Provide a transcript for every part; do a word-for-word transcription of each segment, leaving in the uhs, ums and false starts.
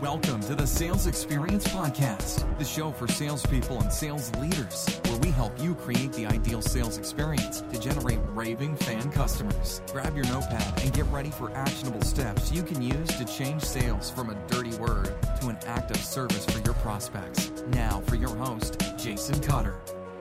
Welcome to the Sales Experience Podcast, the show for salespeople and sales leaders, where we help you create the ideal sales experience to generate raving fan customers. Grab your notepad and get ready for actionable steps you can use to change sales from a dirty word to an act of service for your prospects. Now for your host, Jason Cutter.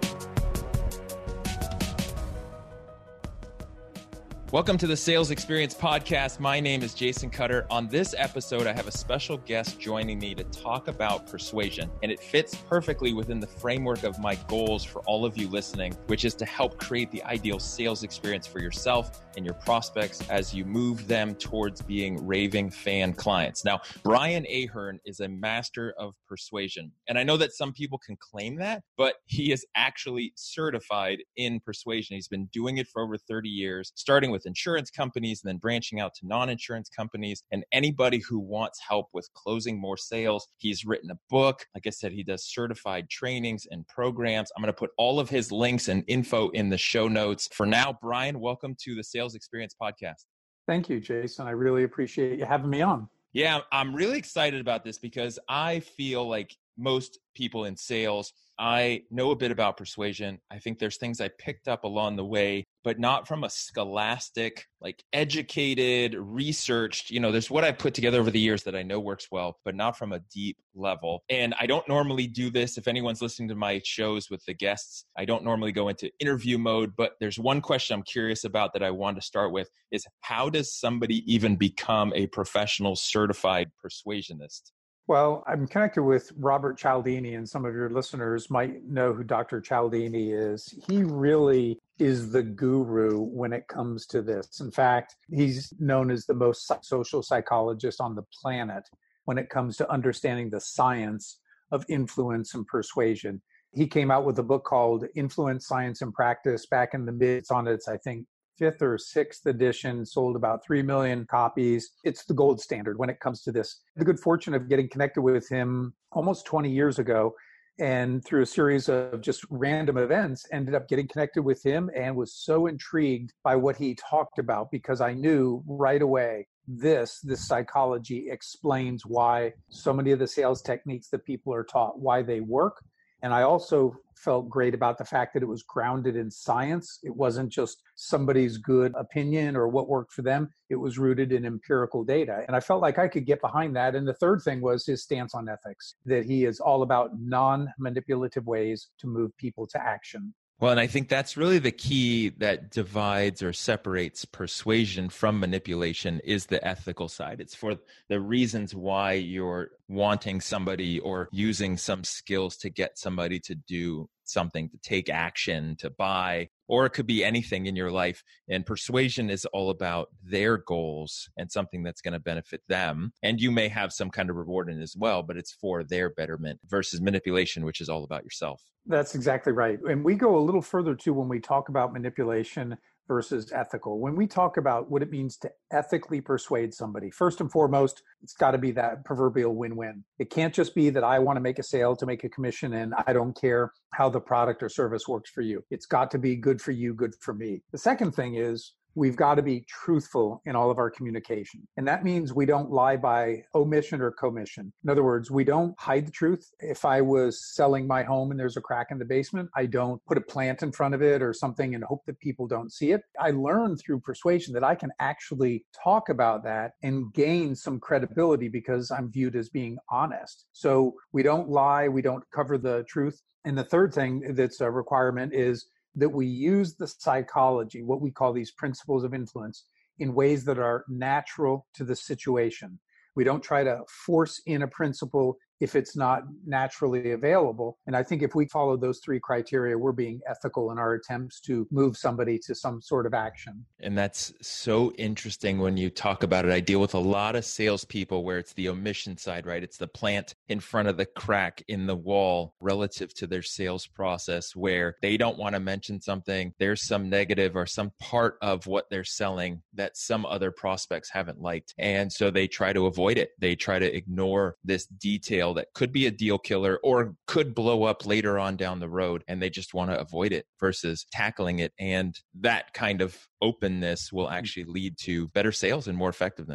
Welcome to the Sales Experience Podcast. My name is Jason Cutter. On this episode, I have a special guest joining me to talk about persuasion, and it fits perfectly within the framework of my goals for all of you listening, which is to help create the ideal sales experience for yourself and your prospects as you move them towards being raving fan clients. Now, Brian Ahern is a master of persuasion, and I know that some people can claim that, but he is actually certified in persuasion. He's been doing it for over thirty years, starting with with insurance companies and then branching out to non-insurance companies and anybody who wants help with closing more sales. He's written a book. Like I said, he does certified trainings and programs. I'm going to put all of his links and info in the show notes. For now, Brian, welcome to the Sales Experience Podcast. Thank you, Jason. I really appreciate you having me on. Yeah, I'm really excited about this because I feel like most people in sales, I know a bit about persuasion. I think there's things I picked up along the way, but not from a scholastic, like educated, researched, you know, there's what I put together over the years that I know works well, but not from a deep level. And I don't normally do this. If anyone's listening to my shows with the guests, I don't normally go into interview mode, but there's one question I'm curious about that I want to start with is how does somebody even become a professional certified persuasionist? Well, I'm connected with Robert Cialdini, and some of your listeners might know who Doctor Cialdini is. He really is the guru when it comes to this. In fact, he's known as the most social psychologist on the planet when it comes to understanding the science of influence and persuasion. He came out with a book called Influence, Science, and Practice back in the mid, it's on its, I think, fifth or sixth edition, sold about three million copies. It's the gold standard when it comes to this. The good fortune of getting connected with him almost twenty years ago, and through a series of just random events, ended up getting connected with him and was so intrigued by what he talked about because I knew right away this, this psychology explains why so many of the sales techniques that people are taught, why they work. And I also felt great about the fact that it was grounded in science. It wasn't just somebody's good opinion or what worked for them. It was rooted in empirical data. And I felt like I could get behind that. And the third thing was his stance on ethics, that he is all about non-manipulative ways to move people to action. Well, and I think that's really the key that divides or separates persuasion from manipulation is the ethical side. It's for the reasons why you're wanting somebody or using some skills to get somebody to do something, to take action, to buy, or it could be anything in your life. And persuasion is all about their goals and something that's going to benefit them. And you may have some kind of reward in it as well, but it's for their betterment versus manipulation, which is all about yourself. That's exactly right. And we go a little further too when we talk about manipulation versus ethical. When we talk about what it means to ethically persuade somebody, first and foremost, it's got to be that proverbial win-win. It can't just be that I want to make a sale to make a commission and I don't care how the product or service works for you. It's got to be good for you, good for me. The second thing is we've got to be truthful in all of our communication. And that means we don't lie by omission or commission. In other words, we don't hide the truth. If I was selling my home and there's a crack in the basement, I don't put a plant in front of it or something and hope that people don't see it. I learned through persuasion that I can actually talk about that and gain some credibility because I'm viewed as being honest. So we don't lie, we don't cover the truth. And the third thing that's a requirement is that we use the psychology, what we call these principles of influence, in ways that are natural to the situation. We don't try to force in a principle if it's not naturally available. And I think if we follow those three criteria, we're being ethical in our attempts to move somebody to some sort of action. And that's so interesting when you talk about it. I deal with a lot of salespeople where it's the omission side, right? It's the plant in front of the crack in the wall relative to their sales process where they don't want to mention something. There's some negative or some part of what they're selling that some other prospects haven't liked. And so they try to avoid it. They try to ignore this detail that could be a deal killer or could blow up later on down the road, and they just want to avoid it versus tackling it. And that kind of openness will actually lead to better sales and more effectiveness.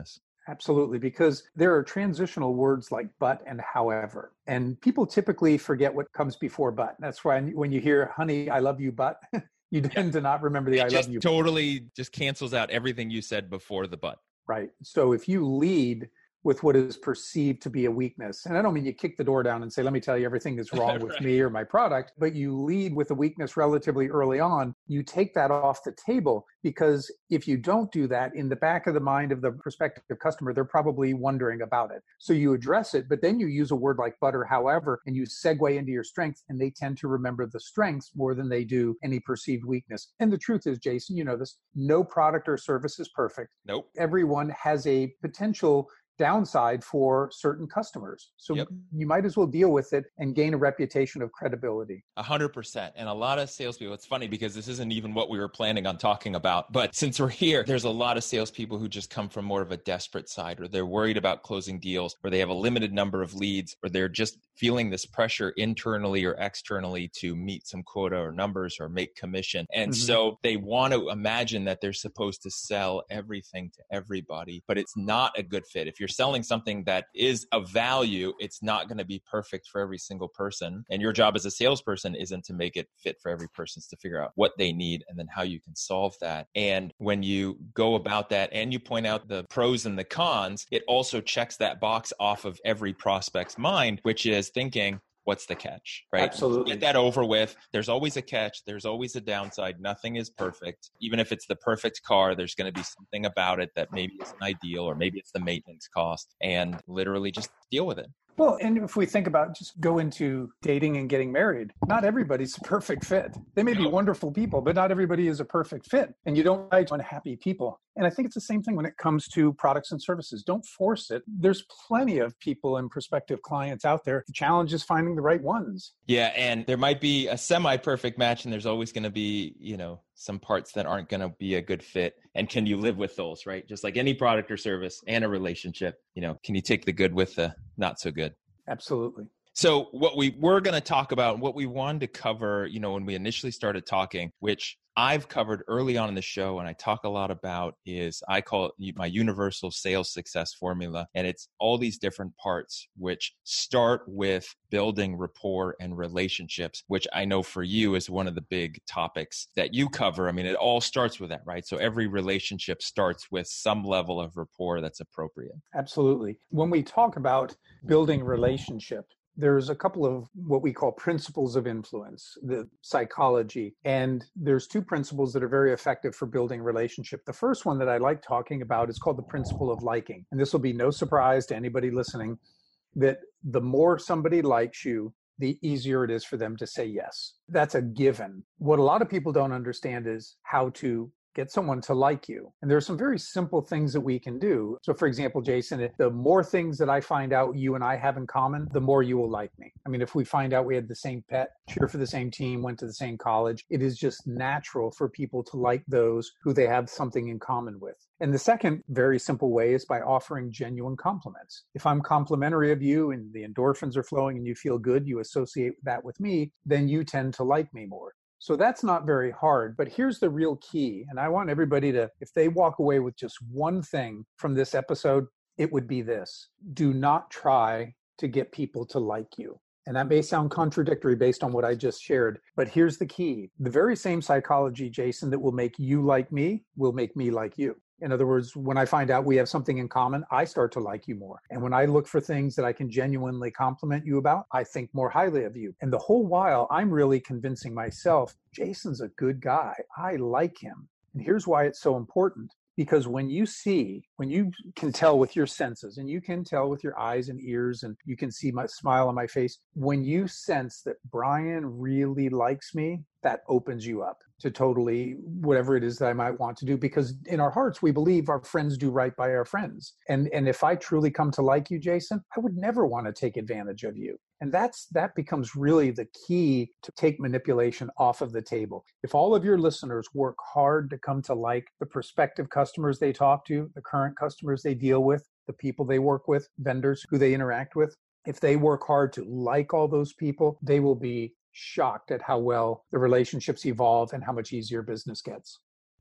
Absolutely, because there are transitional words like but and however. And people typically forget what comes before but. That's why when you hear, honey, I love you, but you tend to not remember the It I just love you. Totally just cancels out everything you said before the but. Right. So if you lead with what is perceived to be a weakness, and I don't mean you kick the door down and say, let me tell you everything that's wrong with Right. me or my product, but you lead with a weakness relatively early on, you take that off the table, because if you don't do that, in the back of the mind of the prospective customer, they're probably wondering about it. So you address it, but then you use a word like but or however, and you segue into your strengths, and they tend to remember the strengths more than they do any perceived weakness. And the truth is, Jason, you know this, no product or service is perfect. Nope. Everyone has a potential downside for certain customers. So Yep. you might as well deal with it and gain a reputation of credibility. A hundred percent. And a lot of salespeople, it's funny because this isn't even what we were planning on talking about. But since we're here, there's a lot of salespeople who just come from more of a desperate side, or they're worried about closing deals, or they have a limited number of leads, or they're just feeling this pressure internally or externally to meet some quota or numbers or make commission. And Mhm. so they want to imagine that they're supposed to sell everything to everybody, but it's not a good fit. If you're selling something that is of value, it's not going to be perfect for every single person. And your job as a salesperson isn't to make it fit for every person. It's to figure out what they need and then how you can solve that. And when you go about that and you point out the pros and the cons, it also checks that box off of every prospect's mind, which is thinking, what's the catch, right? Absolutely. Get that over with. There's always a catch. There's always a downside. Nothing is perfect. Even if it's the perfect car, there's going to be something about it that maybe isn't ideal, or maybe it's the maintenance cost, and literally just deal with it. Well, and if we think about just go into dating and getting married, not everybody's a perfect fit. They may be wonderful people, but not everybody is a perfect fit. And you don't like unhappy people. And I think it's the same thing when it comes to products and services. Don't force it. There's plenty of people and prospective clients out there. The challenge is finding the right ones. Yeah. And there might be a semi-perfect match, and there's always going to be, you know, some parts that aren't going to be a good fit. And can you live with those, right? Just like any product or service and a relationship, you know, can you take the good with the not so good? Absolutely. So what we were going to talk about, what we wanted to cover, you know, when we initially started talking, which I've covered early on in the show and I talk a lot about, is I call it my universal sales success formula. And it's all these different parts which start with building rapport and relationships, which I know for you is one of the big topics that you cover. I mean, it all starts with that, right? So every relationship starts with some level of rapport that's appropriate. Absolutely. When we talk about building relationship, there's a couple of what we call principles of influence, the psychology. And there's two principles that are very effective for building relationship. The first one that I like talking about is called the principle of liking. And this will be no surprise to anybody listening, that the more somebody likes you, the easier it is for them to say yes. That's a given. What a lot of people don't understand is how to get someone to like you. And there are some very simple things that we can do. So for example, Jason, the more things that I find out you and I have in common, the more you will like me. I mean, if we find out we had the same pet, cheer for the same team, went to the same college, it is just natural for people to like those who they have something in common with. And the second very simple way is by offering genuine compliments. If I'm complimentary of you and the endorphins are flowing and you feel good, you associate that with me, then you tend to like me more. So that's not very hard, but here's the real key. And I want everybody to, if they walk away with just one thing from this episode, it would be this: do not try to get people to like you. And that may sound contradictory based on what I just shared, but here's the key. The very same psychology, Jason, that will make you like me will make me like you. In other words, when I find out we have something in common, I start to like you more. And when I look for things that I can genuinely compliment you about, I think more highly of you. And the whole while, I'm really convincing myself, Jason's a good guy. I like him. And here's why it's so important. Because when you see, when you can tell with your senses, and you can tell with your eyes and ears, and you can see my smile on my face, when you sense that Brian really likes me, that opens you up to totally whatever it is that I might want to do. Because in our hearts, we believe our friends do right by our friends. And, and if I truly come to like you, Jason, I would never want to take advantage of you. And that's that becomes really the key to take manipulation off of the table. If all of your listeners work hard to come to like the prospective customers they talk to, the current customers they deal with, the people they work with, vendors who they interact with, if they work hard to like all those people, they will be shocked at how well the relationships evolve and how much easier business gets.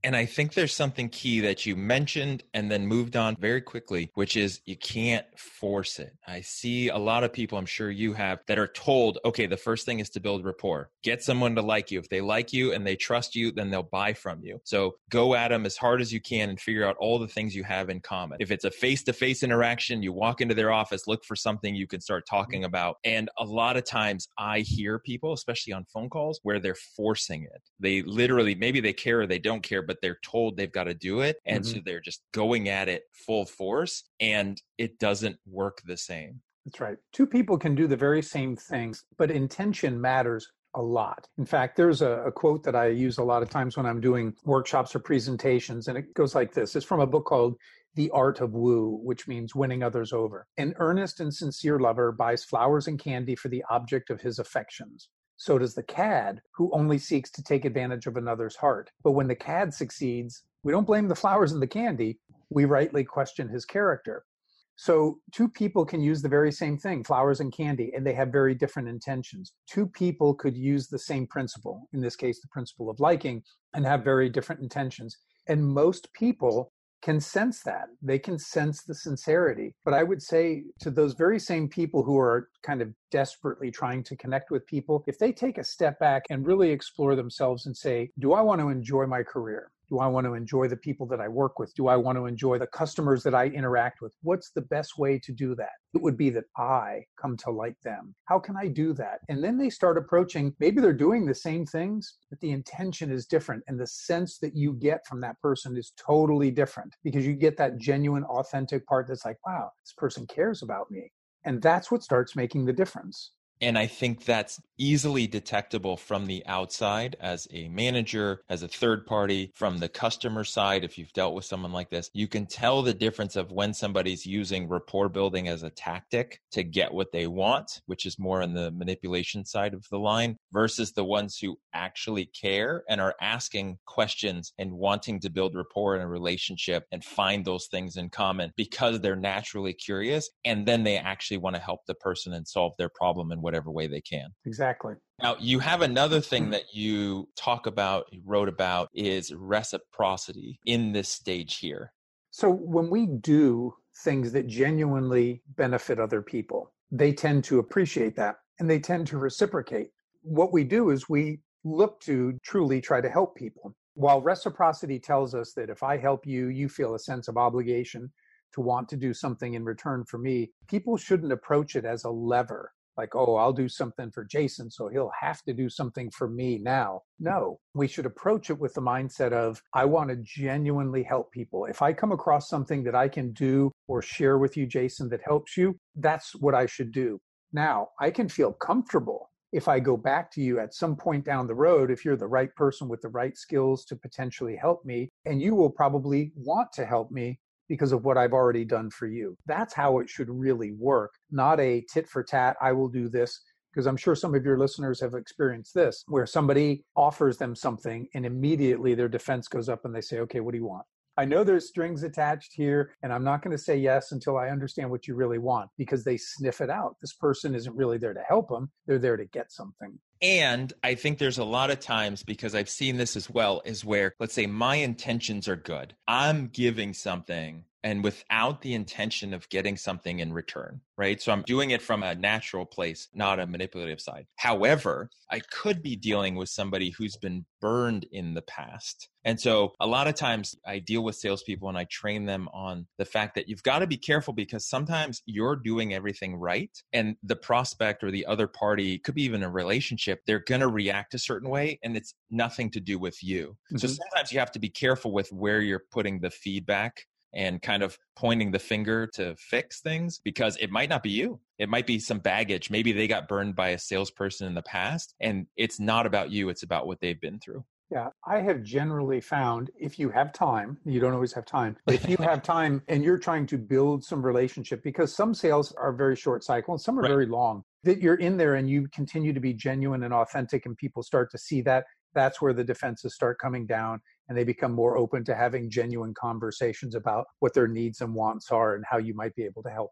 And I think there's something key that you mentioned and then moved on very quickly, which is you can't force it. I see a lot of people, I'm sure you have, that are told, okay, the first thing is to build rapport. Get someone to like you. If they like you and they trust you, then they'll buy from you. So go at them as hard as you can and figure out all the things you have in common. If it's a face-to-face interaction, you walk into their office, look for something you can start talking about. And a lot of times I hear people, especially on phone calls, where they're forcing it. They literally, maybe they care or they don't care, but they're told they've got to do it. And mm-hmm. so they're just going at it full force and it doesn't work the same. That's right. Two people can do the very same things, but intention matters a lot. In fact, there's a, a quote that I use a lot of times when I'm doing workshops or presentations, and it goes like this. It's from a book called The Art of Woo, which means winning others over. An earnest and sincere lover buys flowers and candy for the object of his affections. So does the cad, who only seeks to take advantage of another's heart. But when the cad succeeds, we don't blame the flowers and the candy. We rightly question his character. So two people can use the very same thing, flowers and candy, and they have very different intentions. Two people could use the same principle, in this case, the principle of liking, and have very different intentions. And most people can sense that. They can sense the sincerity. But I would say to those very same people who are kind of desperately trying to connect with people, if they take a step back and really explore themselves and say, do I want to enjoy my career? Do I want to enjoy the people that I work with? Do I want to enjoy the customers that I interact with? What's the best way to do that? It would be that I come to like them. How can I do that? And then they start approaching, maybe they're doing the same things, but the intention is different. And the sense that you get from that person is totally different because you get that genuine, authentic part that's like, wow, this person cares about me. And that's what starts making the difference. And I think that's easily detectable from the outside as a manager, as a third party, from the customer side. If you've dealt with someone like this, you can tell the difference of when somebody's using rapport building as a tactic to get what they want, which is more on the manipulation side of the line, versus the ones who actually care and are asking questions and wanting to build rapport in a relationship and find those things in common because they're naturally curious. And then they actually want to help the person and solve their problem in whatever way they can. Exactly. Now, you have another thing that you talk about, you wrote about, is reciprocity in this stage here. So when we do things that genuinely benefit other people, they tend to appreciate that and they tend to reciprocate. What we do is we look to truly try to help people. While reciprocity tells us that if I help you, you feel a sense of obligation to want to do something in return for me, people shouldn't approach it as a lever. Like, oh, I'll do something for Jason, so he'll have to do something for me now. No, we should approach it with the mindset of, I want to genuinely help people. If I come across something that I can do or share with you, Jason, that helps you, that's what I should do. Now, I can feel comfortable if I go back to you at some point down the road, if you're the right person with the right skills to potentially help me, and you will probably want to help me because of what I've already done for you. That's how it should really work, not a tit for tat, I will do this, because I'm sure some of your listeners have experienced this, where somebody offers them something and immediately their defense goes up and they say, okay, what do you want? I know there's strings attached here, and I'm not going to say yes until I understand what you really want, because they sniff it out. This person isn't really there to help them. They're there to get something. And I think there's a lot of times, because I've seen this as well, is where, let's say my intentions are good. I'm giving something and without the intention of getting something in return, right? So I'm doing it from a natural place, not a manipulative side. However, I could be dealing with somebody who's been burned in the past. And so a lot of times I deal with salespeople and I train them on the fact that you've got to be careful, because sometimes you're doing everything right and the prospect or the other party, could be even a relationship, they're going to react a certain way and it's nothing to do with you. Mm-hmm. So sometimes you have to be careful with where you're putting the feedback and kind of pointing the finger to fix things, because it might not be you. It might be some baggage. Maybe they got burned by a salesperson in the past and it's not about you. It's about what they've been through. Yeah, I have generally found if you have time, you don't always have time, but if you have time and you're trying to build some relationship, because some sales are very short cycle and some are right. very long, that you're in there and you continue to be genuine and authentic and people start to see that, that's where the defenses start coming down and they become more open to having genuine conversations about what their needs and wants are and how you might be able to help them.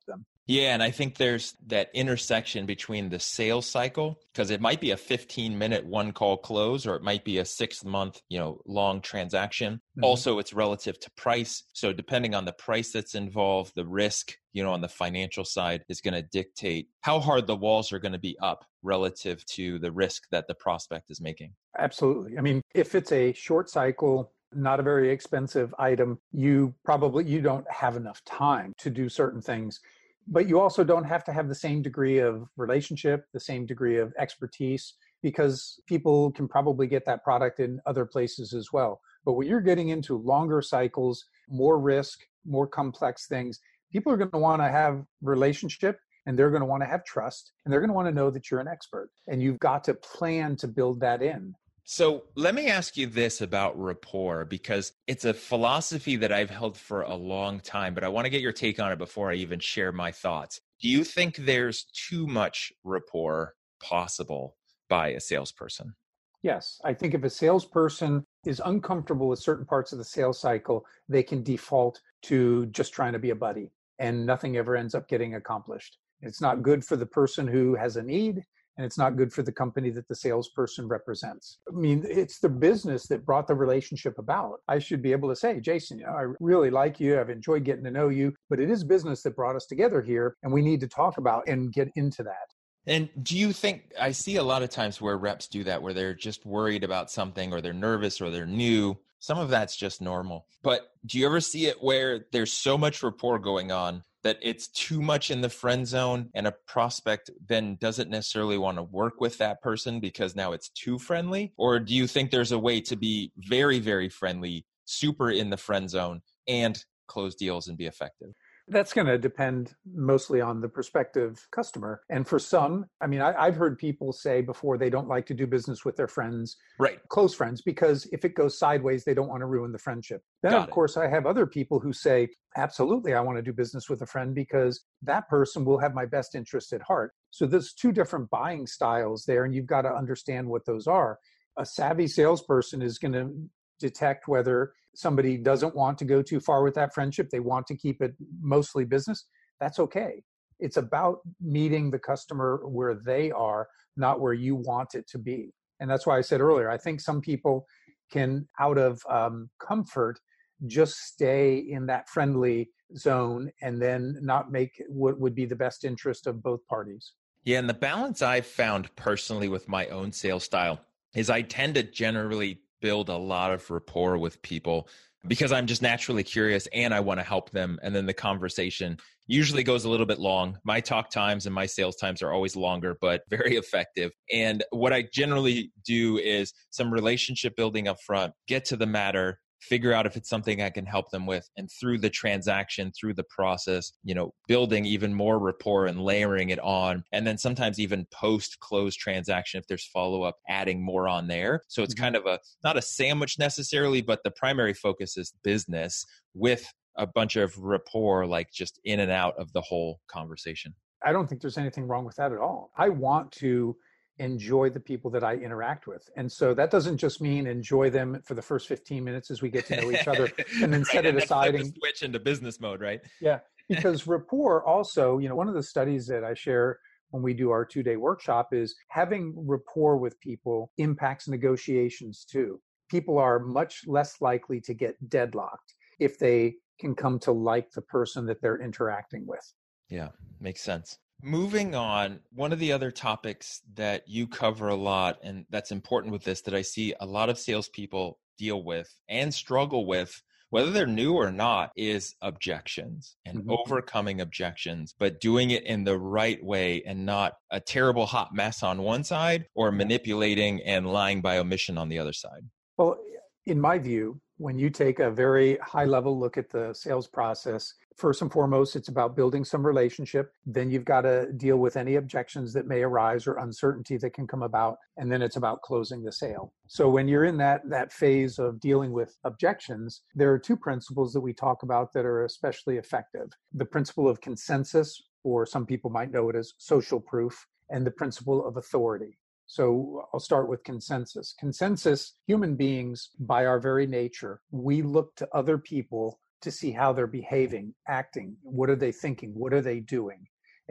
Yeah, and I think there's that intersection between the sales cycle, because it might be a fifteen minute one call close, or it might be a six month, you know, long transaction. Mm-hmm. Also, it's relative to price. So depending on the price that's involved, the risk, you know, on the financial side is going to dictate how hard the walls are going to be up relative to the risk that the prospect is making. Absolutely. I mean, if it's a short cycle, not a very expensive item, you probably, you don't have enough time to do certain things. But you also don't have to have the same degree of relationship, the same degree of expertise, because people can probably get that product in other places as well. But when you're getting into longer cycles, more risk, more complex things, people are going to want to have relationship, and they're going to want to have trust, and they're going to want to know that you're an expert. And you've got to plan to build that in. So let me ask you this about rapport, because it's a philosophy that I've held for a long time, but I want to get your take on it before I even share my thoughts. Do you think there's too much rapport possible by a salesperson? Yes. I think if a salesperson is uncomfortable with certain parts of the sales cycle, they can default to just trying to be a buddy, and nothing ever ends up getting accomplished. It's not good for the person who has a need, and it's not good for the company that the salesperson represents. I mean, it's the business that brought the relationship about. I should be able to say, Jason, you know, I really like you. I've enjoyed getting to know you, but it is business that brought us together here, and we need to talk about and get into that. And do you think, I see a lot of times where reps do that, where they're just worried about something, or they're nervous, or they're new. Some of that's just normal. But do you ever see it where there's so much rapport going on that it's too much in the friend zone, and a prospect then doesn't necessarily want to work with that person because now it's too friendly? Or do you think there's a way to be very, very friendly, super in the friend zone, and close deals and be effective? That's going to depend mostly on the prospective customer. And for some, I mean, I, I've heard people say before they don't like to do business with their friends, right, close friends, because if it goes sideways, they don't want to ruin the friendship. Then, Got of it. course, I have other people who say, absolutely, I want to do business with a friend because that person will have my best interest at heart. So there's two different buying styles there, and you've got to understand what those are. A savvy salesperson is going to detect whether somebody doesn't want to go too far with that friendship. They want to keep it mostly business. That's okay. It's about meeting the customer where they are, not where you want it to be. And that's why I said earlier, I think some people can, out of um, comfort, just stay in that friendly zone and then not make what would be the best interest of both parties. Yeah, and the balance I've found personally with my own sales style is I tend to generally build a lot of rapport with people because I'm just naturally curious and I want to help them. And then the conversation usually goes a little bit long. My talk times and my sales times are always longer, but very effective. And what I generally do is some relationship building up front, get to the matter, figure out if it's something I can help them with. And through the transaction, through the process, you know, building even more rapport and layering it on. And then sometimes even post-close transaction, if there's follow-up, adding more on there. So it's mm-hmm. kind of a, not a sandwich necessarily, but the primary focus is business with a bunch of rapport, like just in and out of the whole conversation. I don't think there's anything wrong with that at all. I want to enjoy the people that I interact with. And so that doesn't just mean enjoy them for the first fifteen minutes as we get to know each other and then set right, it aside and switch into business mode, right? Yeah, because rapport also, you know, one of the studies that I share when we do our two-day workshop is having rapport with people impacts negotiations too. People are much less likely to get deadlocked if they can come to like the person that they're interacting with. Yeah, makes sense. Moving on, one of the other topics that you cover a lot, and that's important with this, that I see a lot of salespeople deal with and struggle with, whether they're new or not, is objections and mm-hmm. overcoming objections, but doing it in the right way and not a terrible hot mess on one side or manipulating and lying by omission on the other side. Well, in my view, when you take a very high level look at the sales process, first and foremost, it's about building some relationship. Then you've got to deal with any objections that may arise or uncertainty that can come about. And then it's about closing the sale. So when you're in that, that phase of dealing with objections, there are two principles that we talk about that are especially effective. The principle of consensus, or some people might know it as social proof, and the principle of authority. So I'll start with consensus. Consensus, human beings, by our very nature, we look to other people to see how they're behaving, acting. What are they thinking? What are they doing?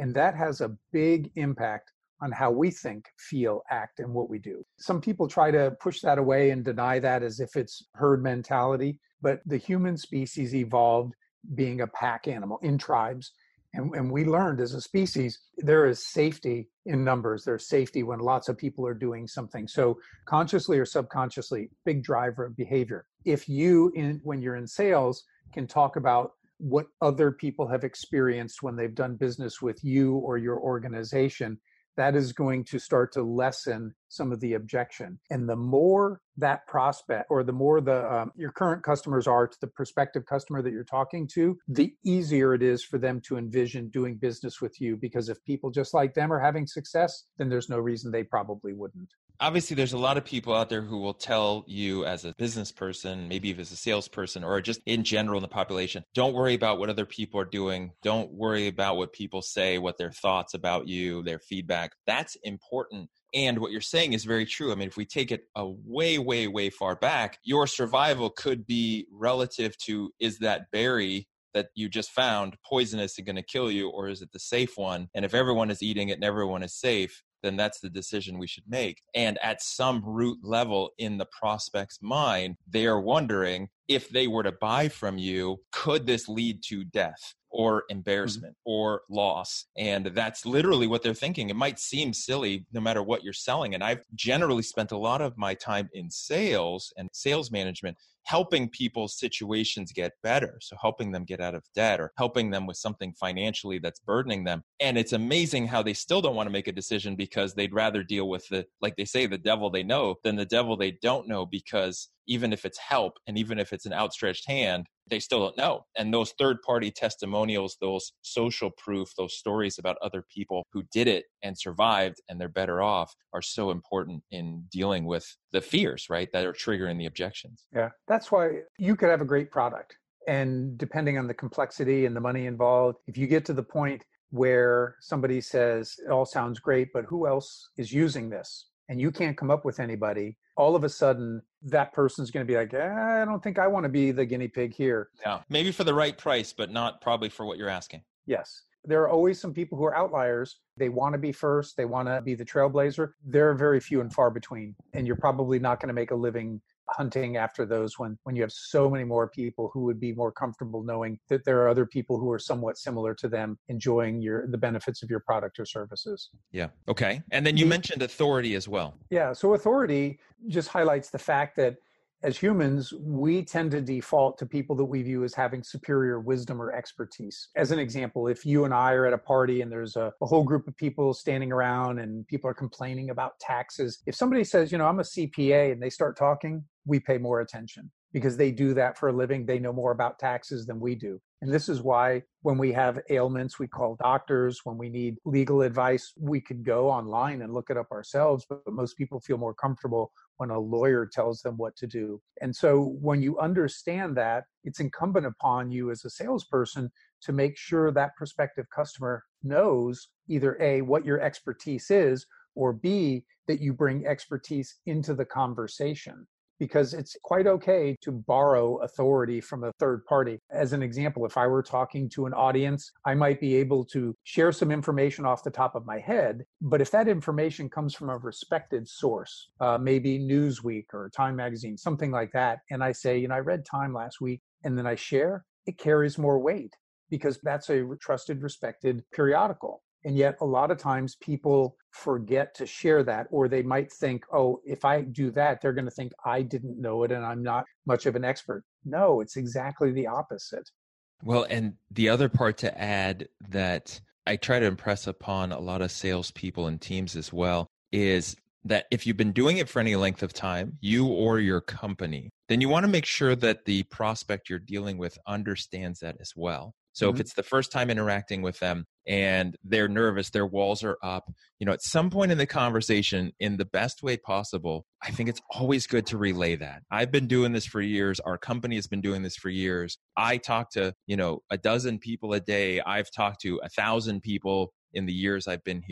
And that has a big impact on how we think, feel, act, and what we do. Some people try to push that away and deny that as if it's herd mentality, but the human species evolved being a pack animal in tribes. And, and we learned as a species, there is safety in numbers. There's safety when lots of people are doing something. So consciously or subconsciously, big driver of behavior. If you, in, when you're in sales, can talk about what other people have experienced when they've done business with you or your organization, that is going to start to lessen some of the objection. And the more that prospect, or the more the um, your current customers are to the prospective customer that you're talking to, the easier it is for them to envision doing business with you. Because if people just like them are having success, then there's no reason they probably wouldn't. Obviously, there's a lot of people out there who will tell you as a business person, maybe even as a salesperson, or just in general in the population, don't worry about what other people are doing. Don't worry about what people say, what their thoughts about you, their feedback. That's important. And what you're saying is very true. I mean, if we take it a way, way, way far back, your survival could be relative to, is that berry that you just found poisonous and going to kill you, or is it the safe one? And if everyone is eating it and everyone is safe, then that's the decision we should make. And at some root level in the prospect's mind, they are wondering, if they were to buy from you, could this lead to death or embarrassment mm-hmm. or loss? And that's literally what they're thinking. It might seem silly no matter what you're selling. And I've generally spent a lot of my time in sales and sales management helping people's situations get better. So helping them get out of debt or helping them with something financially that's burdening them. And it's amazing how they still don't want to make a decision because they'd rather deal with the, like they say, the devil they know than the devil they don't know, because even if it's help and even if it's an outstretched hand, they still don't know. And those third-party testimonials, those social proof, those stories about other people who did it and survived and they're better off are so important in dealing with the fears, right, that are triggering the objections. Yeah, that's why you could have a great product. And depending on the complexity and the money involved, if you get to the point where somebody says, it all sounds great, but who else is using this? And you can't come up with anybody, all of a sudden that person's going to be like, eh, I don't think I want to be the guinea pig here. Yeah, maybe for the right price, but not probably for what you're asking. Yes. There are always some people who are outliers. They want to be first. They want to be the trailblazer. They're very few and far between. And you're probably not going to make a living hunting after those when, when you have so many more people who would be more comfortable knowing that there are other people who are somewhat similar to them enjoying your the benefits of your product or services. Yeah. Okay. And then you the, mentioned authority as well. Yeah. So authority just highlights the fact that as humans, we tend to default to people that we view as having superior wisdom or expertise. As an example, if you and I are at a party and there's a, a whole group of people standing around and people are complaining about taxes, if somebody says, you know, I'm a C P A and they start talking, we pay more attention because they do that for a living. They know more about taxes than we do. And this is why when we have ailments, we call doctors. When we need legal advice, we could go online and look it up ourselves. But most people feel more comfortable when a lawyer tells them what to do. And so when you understand that, it's incumbent upon you as a salesperson to make sure that prospective customer knows either A, what your expertise is, or B, that you bring expertise into the conversation. Because it's quite okay to borrow authority from a third party. As an example, if I were talking to an audience, I might be able to share some information off the top of my head. But if that information comes from a respected source, uh, maybe Newsweek or Time Magazine, something like that, and I say, you know, I read Time last week, and then I share, it carries more weight because that's a trusted, respected periodical. And yet a lot of times people forget to share that, or they might think, oh, if I do that, they're going to think I didn't know it and I'm not much of an expert. No, it's exactly the opposite. Well, and the other part to add that I try to impress upon a lot of salespeople and teams as well is that if you've been doing it for any length of time, you or your company, then you want to make sure that the prospect you're dealing with understands that as well. So mm-hmm. if it's the first time interacting with them and they're nervous, their walls are up, you know, at some point in the conversation, in the best way possible, I think it's always good to relay that. I've been doing this for years. Our company has been doing this for years. I talk to, you know, a dozen people a day. I've talked to a thousand people in the years I've been here.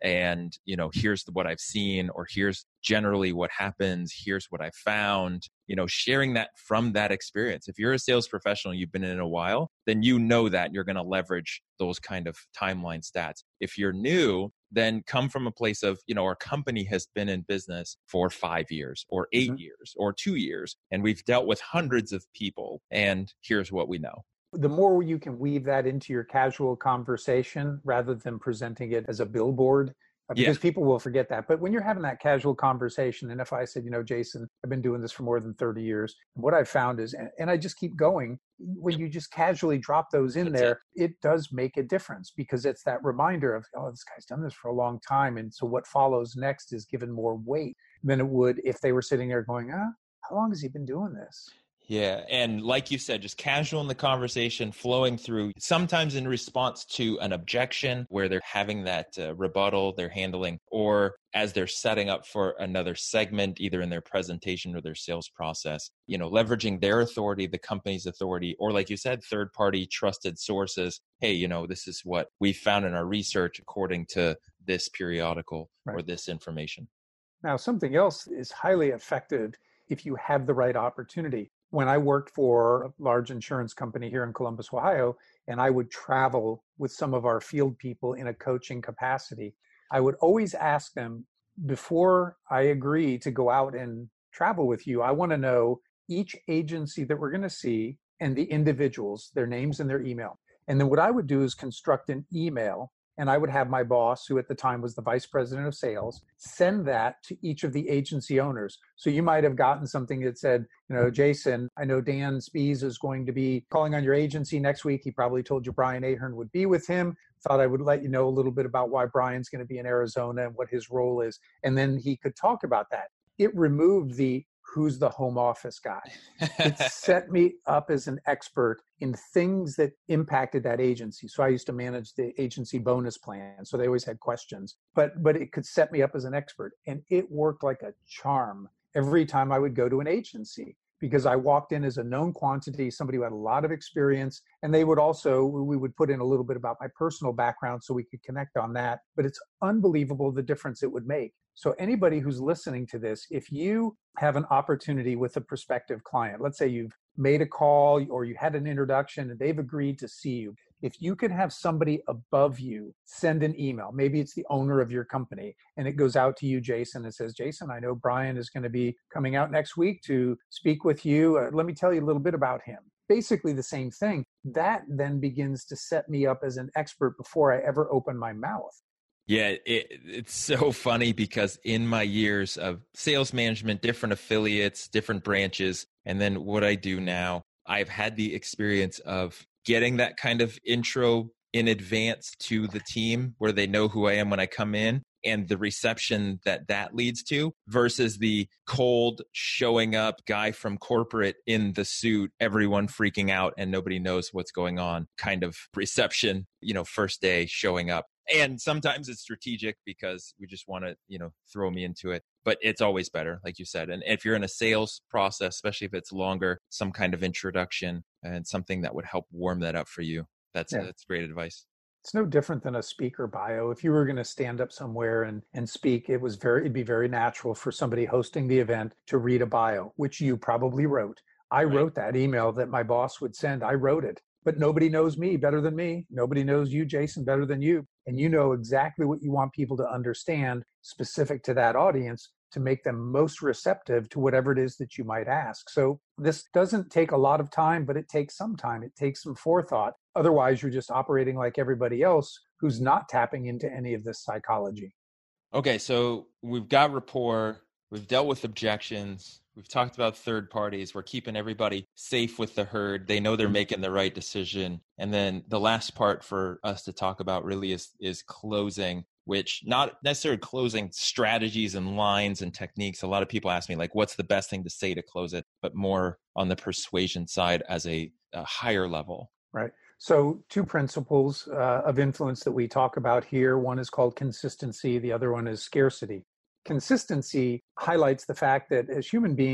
and, you know, here's what I've seen, or here's generally what happens. Here's what I found, you know, sharing that from that experience. If you're a sales professional, you've been in it a while, then you know that you're going to leverage those kind of timeline stats. If you're new, then come from a place of, you know, our company has been in business for five years or eight mm-hmm. years or two years, and we've dealt with hundreds of people, and here's what we know. The more you can weave that into your casual conversation rather than presenting it as a billboard, because yeah. people will forget that. But when you're having that casual conversation, and if I said, you know, Jason, I've been doing this for more than thirty years, and what I've found is, and I just keep going, when you just casually drop those in That's there, it. it does make a difference, because it's that reminder of, oh, this guy's done this for a long time. And so what follows next is given more weight than it would if they were sitting there going, ah, how long has he been doing this? Yeah. And like you said, just casual in the conversation, flowing through, sometimes in response to an objection where they're having that uh, rebuttal they're handling, or as they're setting up for another segment, either in their presentation or their sales process, you know, leveraging their authority, the company's authority, or like you said, third-party trusted sources. Hey, you know, this is what we found in our research according to this periodical right. or this information. Now, something else is highly effective if you have the right opportunity. When I worked for a large insurance company here in Columbus, Ohio, and I would travel with some of our field people in a coaching capacity, I would always ask them, before I agree to go out and travel with you, I want to know each agency that we're going to see and the individuals, their names and their email. And then what I would do is construct an email, and I would have my boss, who at the time was the vice president of sales, send that to each of the agency owners. So you might have gotten something that said, you know, Jason, I know Dan Spies is going to be calling on your agency next week. He probably told you Brian Ahern would be with him. Thought I would let you know a little bit about why Brian's going to be in Arizona and what his role is. And then he could talk about that. It removed the who's the home office guy. It set me up as an expert in things that impacted that agency. So I used to manage the agency bonus plan. So they always had questions, but, but it could set me up as an expert. And it worked like a charm every time I would go to an agency, because I walked in as a known quantity, somebody who had a lot of experience. And they would also, we would put in a little bit about my personal background so we could connect on that. But it's unbelievable the difference it would make. So anybody who's listening to this, if you have an opportunity with a prospective client, let's say you've made a call or you had an introduction and they've agreed to see you, if you can have somebody above you send an email, maybe it's the owner of your company, and it goes out to you, Jason, and says, Jason, I know Brian is going to be coming out next week to speak with you. Uh, let me tell you a little bit about him. Basically the same thing. That then begins to set me up as an expert before I ever open my mouth. Yeah, it, it's so funny, because in my years of sales management, different affiliates, different branches, and then what I do now, I've had the experience of getting that kind of intro in advance to the team where they know who I am when I come in, and the reception that that leads to, versus the cold showing up guy from corporate in the suit, everyone freaking out and nobody knows what's going on kind of reception, you know, first day showing up. And sometimes it's strategic because we just want to, you know, throw me into it. But it's always better, like you said. And if you're in a sales process, especially if it's longer, some kind of introduction and something that would help warm that up for you. That's, yeah. that's great advice. It's no different than a speaker bio. If you were going to stand up somewhere and, and speak, it was very, it'd be very natural for somebody hosting the event to read a bio, which you probably wrote. I right. wrote that email that my boss would send. I wrote it. But nobody knows me better than me. Nobody knows you, Jason, better than you. And you know exactly what you want people to understand specific to that audience to make them most receptive to whatever it is that you might ask. So this doesn't take a lot of time, but it takes some time. It takes some forethought. Otherwise, you're just operating like everybody else who's not tapping into any of this psychology. Okay, so we've got rapport. We've dealt with objections. We've talked about third parties. We're keeping everybody safe with the herd. They know they're making the right decision. And then the last part for us to talk about really is, is closing, which not necessarily closing strategies and lines and techniques. A lot of people ask me, like, what's the best thing to say to close it, but more on the persuasion side as a, a higher level. Right. So two principles uh, of influence that we talk about here. One is called consistency. The other one is scarcity. Consistency highlights the fact that as human beings,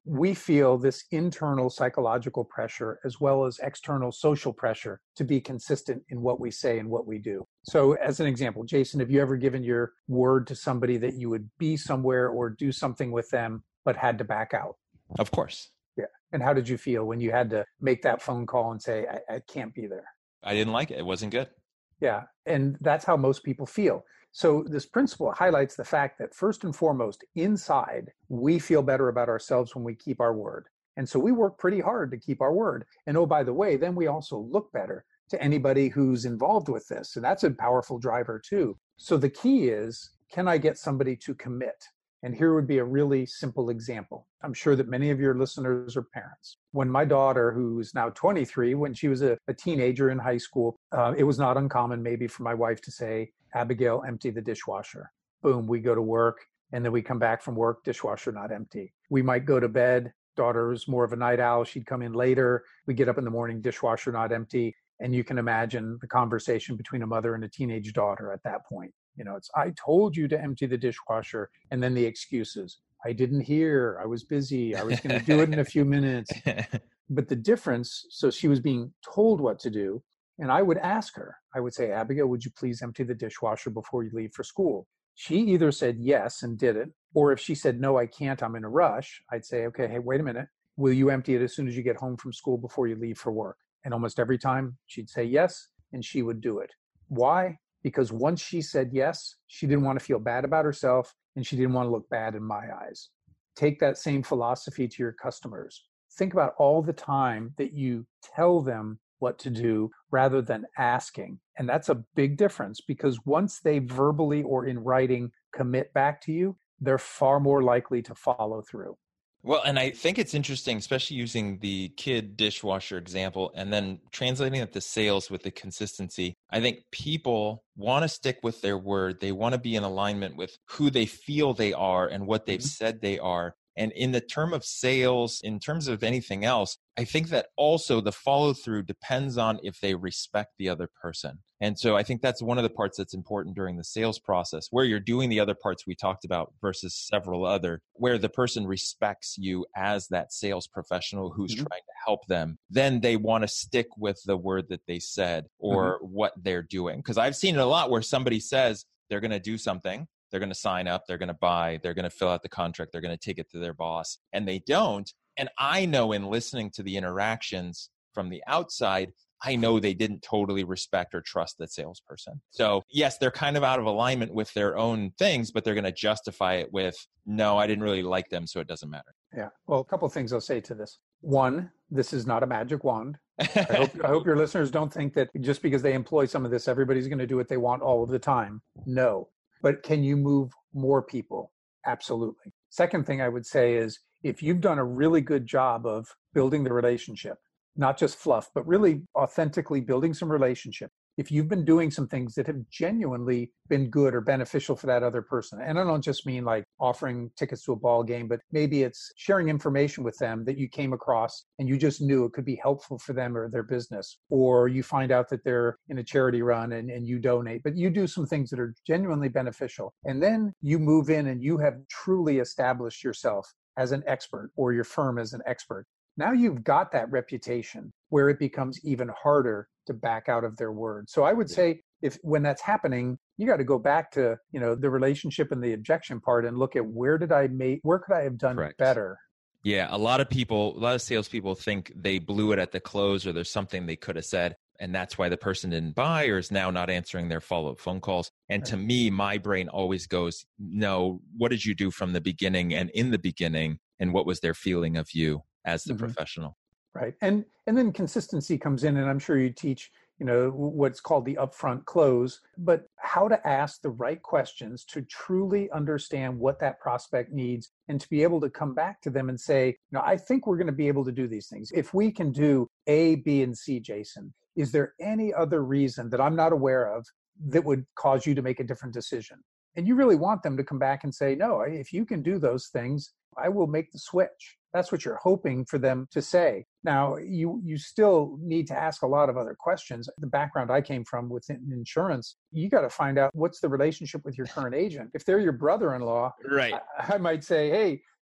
we feel this internal psychological pressure as well as external social pressure to be consistent in what we say and what we do. So as an example, Jason, have you ever given your word to somebody that you would be somewhere or do something with them, but had to back out? Of course. Yeah. And how did you feel when you had to make that phone call and say, I, I can't be there? I didn't like it. It wasn't good. Yeah. And that's how most people feel. So this principle highlights the fact that first and foremost, inside, we feel better about ourselves when we keep our word. And so we work pretty hard to keep our word. And oh, by the way, then we also look better to anybody who's involved with this. And that's a powerful driver too. So the key is, can I get somebody to commit? And here would be a really simple example. I'm sure that many of your listeners are parents. When my daughter, who's now twenty-three, when she was a, a teenager in high school, uh, it was not uncommon maybe for my wife to say, Abigail, empty the dishwasher. Boom, we go to work, and then we come back from work, dishwasher not empty. We might go to bed. Daughter was more of a night owl. She'd come in later. We get up in the morning, dishwasher not empty. And you can imagine the conversation between a mother and a teenage daughter at that point. You know, it's, I told you to empty the dishwasher. And then the excuses. I didn't hear. I was busy. I was going to do it in a few minutes. But the difference, so she was being told what to do. And I would ask her, I would say, Abigail, would you please empty the dishwasher before you leave for school? She either said yes and did it. Or if she said, no, I can't, I'm in a rush, I'd say, okay, hey, wait a minute. Will you empty it as soon as you get home from school before you leave for work? And almost every time she'd say yes, and she would do it. Why? Because once she said yes, she didn't want to feel bad about herself, and she didn't want to look bad in my eyes. Take that same philosophy to your customers. Think about all the time that you tell them what to do rather than asking. And that's a big difference, because once they verbally or in writing commit back to you, they're far more likely to follow through. Well, and I think it's interesting, especially using the kid dishwasher example and then translating it to sales with the consistency. I think people want to stick with their word. They want to be in alignment with who they feel they are and what they've mm-hmm. said they are. And in the term of sales, in terms of anything else, I think that also the follow through depends on if they respect the other person. And so I think that's one of the parts that's important during the sales process, where you're doing the other parts we talked about versus several other, where the person respects you as that sales professional who's mm-hmm. trying to help them. Then they want to stick with the word that they said or mm-hmm. what they're doing. Because I've seen it a lot where somebody says they're going to do something. They're going to sign up, they're going to buy, they're going to fill out the contract, they're going to take it to their boss, and they don't. And I know in listening to the interactions from the outside, I know they didn't totally respect or trust that salesperson. So yes, they're kind of out of alignment with their own things, but they're going to justify it with, no, I didn't really like them, so it doesn't matter. Yeah. Well, a couple of things I'll say to this. One, this is not a magic wand. I hope, I hope your listeners don't think that just because they employ some of this, everybody's going to do what they want all of the time. No. But can you move more people? Absolutely. Second thing I would say is, if you've done a really good job of building the relationship, not just fluff, but really authentically building some relationship, if you've been doing some things that have genuinely been good or beneficial for that other person, and I don't just mean like offering tickets to a ball game, but maybe it's sharing information with them that you came across and you just knew it could be helpful for them or their business, or you find out that they're in a charity run and, and you donate, but you do some things that are genuinely beneficial. And then you move in and you have truly established yourself as an expert or your firm as an expert. Now you've got that reputation where it becomes even harder to back out of their word. So I would say if when that's happening, you got to go back to, you know, the relationship and the objection part and look at where did I make, where could I have done Correct. better? Yeah. A lot of people, a lot of salespeople think they blew it at the close or there's something they could have said. And that's why the person didn't buy or is now not answering their follow-up phone calls. And right. to me, my brain always goes, no, what did you do from the beginning and in the beginning? And what was their feeling of you as the mm-hmm. professional? Right. And and then consistency comes in, and I'm sure you teach, you know, what's called the upfront close, but how to ask the right questions to truly understand what that prospect needs and to be able to come back to them and say, no, I think we're going to be able to do these things. If we can do A, B, and C, Jason, is there any other reason that I'm not aware of that would cause you to make a different decision? And you really want them to come back and say, no, if you can do those things, I will make the switch. That's what you're hoping for them to say. Now, you you still need to ask a lot of other questions. The background I came from within insurance, you got to find out what's the relationship with your current agent. If they're your brother-in-law, right. I, I might say, hey,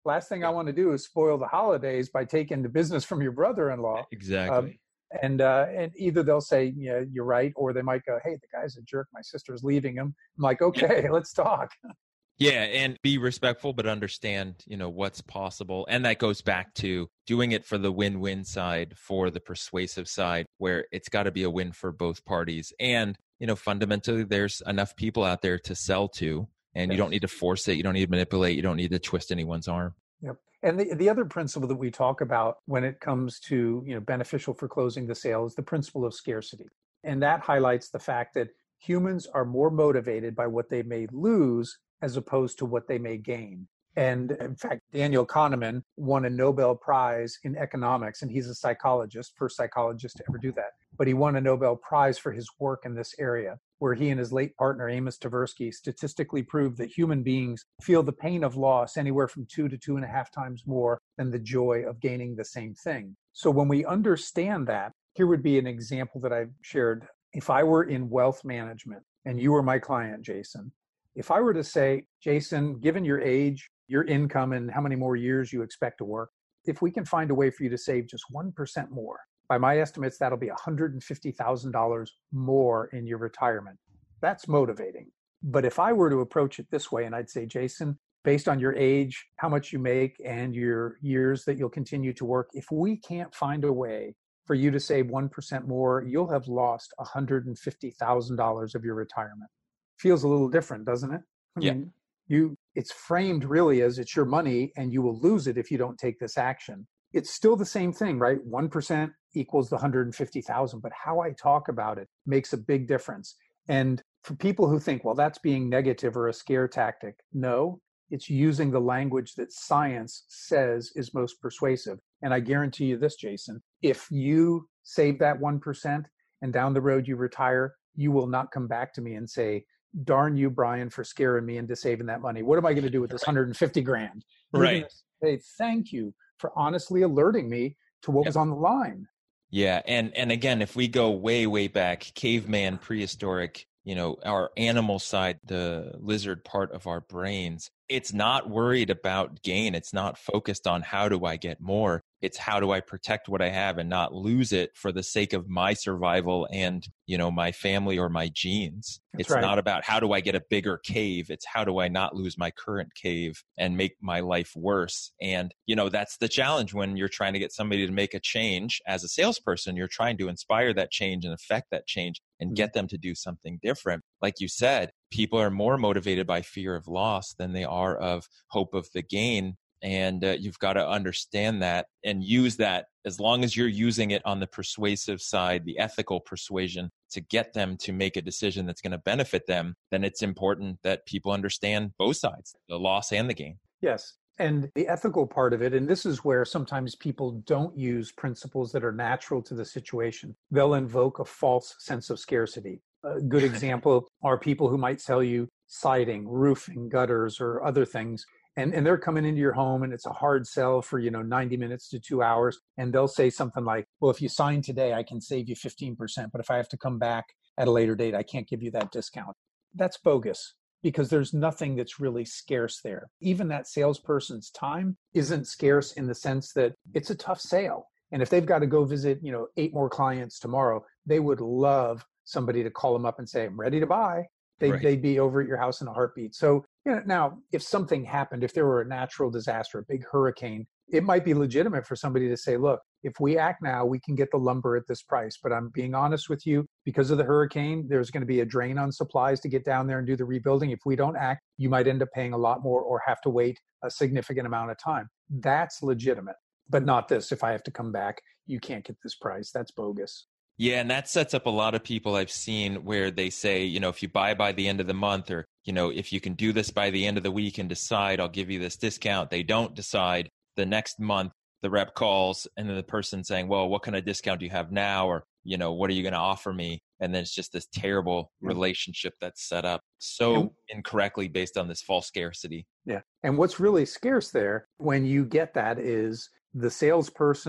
last thing I want to do is spoil the holidays by taking the business from your brother-in-law. Exactly. Um, and uh, and either they'll say, yeah, you're right, or they might go, hey, the guy's a jerk. My sister's leaving him. I'm like, okay, let's talk. Yeah, and be respectful, but understand, you know, what's possible. And that goes back to doing it for the win-win side, for the persuasive side, where it's got to be a win for both parties. And, you know, fundamentally, there's enough people out there to sell to, and yes. You don't need to force it. You don't need to manipulate. You don't need to twist anyone's arm. Yep. And the, the other principle that we talk about when it comes to, you know, beneficial for closing the sale is the principle of scarcity. And that highlights the fact that humans are more motivated by what they may lose as opposed to what they may gain. And in fact, Daniel Kahneman won a Nobel Prize in economics, and he's a psychologist, first psychologist to ever do that. But he won a Nobel Prize for his work in this area, where he and his late partner, Amos Tversky, statistically proved that human beings feel the pain of loss anywhere from two to two and a half times more than the joy of gaining the same thing. So when we understand that, here would be an example that I've shared. If I were in wealth management and you were my client, Jason, if I were to say, Jason, given your age, your income, and how many more years you expect to work, if we can find a way for you to save just one percent more, by my estimates, that'll be one hundred fifty thousand dollars more in your retirement. That's motivating. But if I were to approach it this way, and I'd say, Jason, based on your age, how much you make, and your years that you'll continue to work, if we can't find a way for you to save one percent more, you'll have lost one hundred fifty thousand dollars of your retirement. Feels a little different, doesn't it? I yeah. mean, you, it's framed really as it's your money and you will lose it if you don't take this action. It's still the same thing, right? one percent equals the one hundred fifty thousand, but how I talk about it makes a big difference. And for people who think, well, that's being negative or a scare tactic, no, it's using the language that science says is most persuasive. And I guarantee you this, Jason, if you save that one percent and down the road you retire, you will not come back to me and say, darn you, Brian, for scaring me into saving that money. What am I going to do with this one hundred fifty grand? You're right. Say, thank you for honestly alerting me to what yep. was on the line. Yeah. And, and again, if we go way, way back, caveman, prehistoric, you know, our animal side, the lizard part of our brains, it's not worried about gain. It's not focused on how do I get more. It's how do I protect what I have and not lose it for the sake of my survival and, you know, my family or my genes. That's it's right. not about how do I get a bigger cave. It's how do I not lose my current cave and make my life worse. And, you know, that's the challenge when you're trying to get somebody to make a change. As a salesperson, you're trying to inspire that change and affect that change and mm-hmm. get them to do something different. Like you said, people are more motivated by fear of loss than they are of hope of the gain. And uh, you've got to understand that and use that as long as you're using it on the persuasive side, the ethical persuasion to get them to make a decision that's going to benefit them, then it's important that people understand both sides, the loss and the gain. Yes. And the ethical part of it, and this is where sometimes people don't use principles that are natural to the situation. They'll invoke a false sense of scarcity. A good example are people who might sell you siding, roofing, gutters, or other things. And, and they're coming into your home and it's a hard sell for, you know, ninety minutes to two hours. And they'll say something like, well, if you sign today, I can save you fifteen percent. But if I have to come back at a later date, I can't give you that discount. That's bogus because there's nothing that's really scarce there. Even that salesperson's time isn't scarce in the sense that it's a tough sale. And if they've got to go visit, you know, eight more clients tomorrow, they would love somebody to call them up and say, I'm ready to buy. They'd, right. they'd be over at your house in a heartbeat. So, you know, now, if something happened, if there were a natural disaster, a big hurricane, it might be legitimate for somebody to say, look, if we act now, we can get the lumber at this price. But I'm being honest with you, because of the hurricane, there's going to be a drain on supplies to get down there and do the rebuilding. If we don't act, you might end up paying a lot more or have to wait a significant amount of time. That's legitimate, but not this. If I have to come back, you can't get this price. That's bogus. Yeah, and that sets up a lot of people I've seen where they say, you know, if you buy by the end of the month, or, you know, if you can do this by the end of the week and decide, I'll give you this discount. They don't decide. The next month, the rep calls and then the person saying, well, what kind of discount do you have now? Or, you know, what are you going to offer me? And then it's just this terrible relationship that's set up so and, incorrectly based on this false scarcity. Yeah. And what's really scarce there when you get that is the salesperson's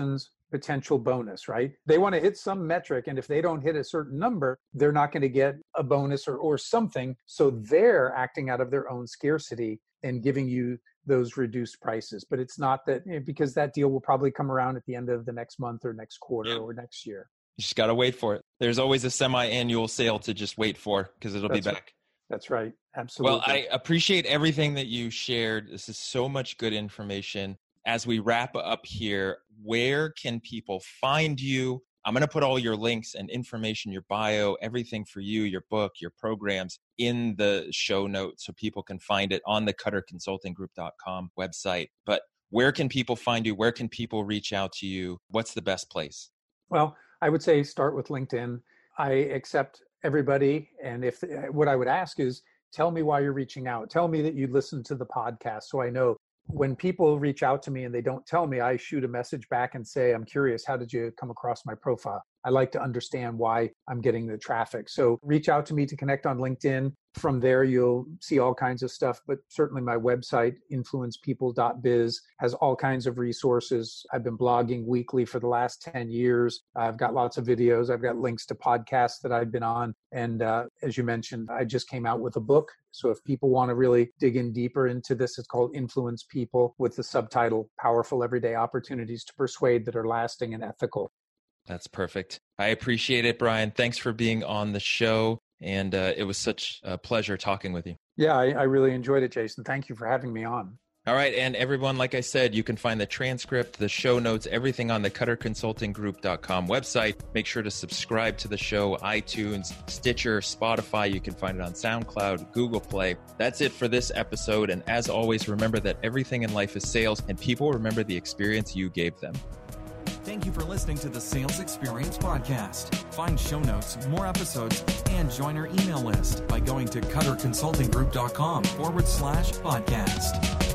potential bonus, right? They want to hit some metric. And if they don't hit a certain number, they're not going to get a bonus or, or something. So they're acting out of their own scarcity and giving you those reduced prices. But it's not that, because that deal will probably come around at the end of the next month or next quarter yeah. or next year. You just got to wait for it. There's always a semi-annual sale to just wait for because it'll That's be back. Right. That's right. Absolutely. Well, I appreciate everything that you shared. This is so much good information. As we wrap up here, where can people find you? I'm going to put all your links and information, your bio, everything for you, your book, your programs in the show notes so people can find it on the cutter consulting group dot com website. But where can people find you? Where can people reach out to you? What's the best place? Well, I would say start with LinkedIn. I accept everybody. And if what I would ask is, tell me why you're reaching out. Tell me that you listened to the podcast so I know. When people reach out to me and they don't tell me, I shoot a message back and say, I'm curious, how did you come across my profile? I like to understand why I'm getting the traffic. So reach out to me to connect on LinkedIn. From there, you'll see all kinds of stuff, but certainly my website, influence people dot biz, has all kinds of resources. I've been blogging weekly for the last ten years. I've got lots of videos. I've got links to podcasts that I've been on. And uh, as you mentioned, I just came out with a book. So if people want to really dig in deeper into this, it's called Influence People with the subtitle, Powerful Everyday Opportunities to Persuade That Are Lasting and Ethical. That's perfect. I appreciate it, Brian. Thanks for being on the show. And uh, it was such a pleasure talking with you. Yeah, I, I really enjoyed it, Jason. Thank you for having me on. All right. And everyone, like I said, you can find the transcript, the show notes, everything on the cutter consulting group dot com website. Make sure to subscribe to the show, iTunes, Stitcher, Spotify. You can find it on SoundCloud, Google Play. That's it for this episode. And as always, remember that everything in life is sales and people remember the experience you gave them. Thank you for listening to the Sales Experience Podcast. Find show notes, more episodes, and join our email list by going to cutter consulting group dot com forward slash podcast.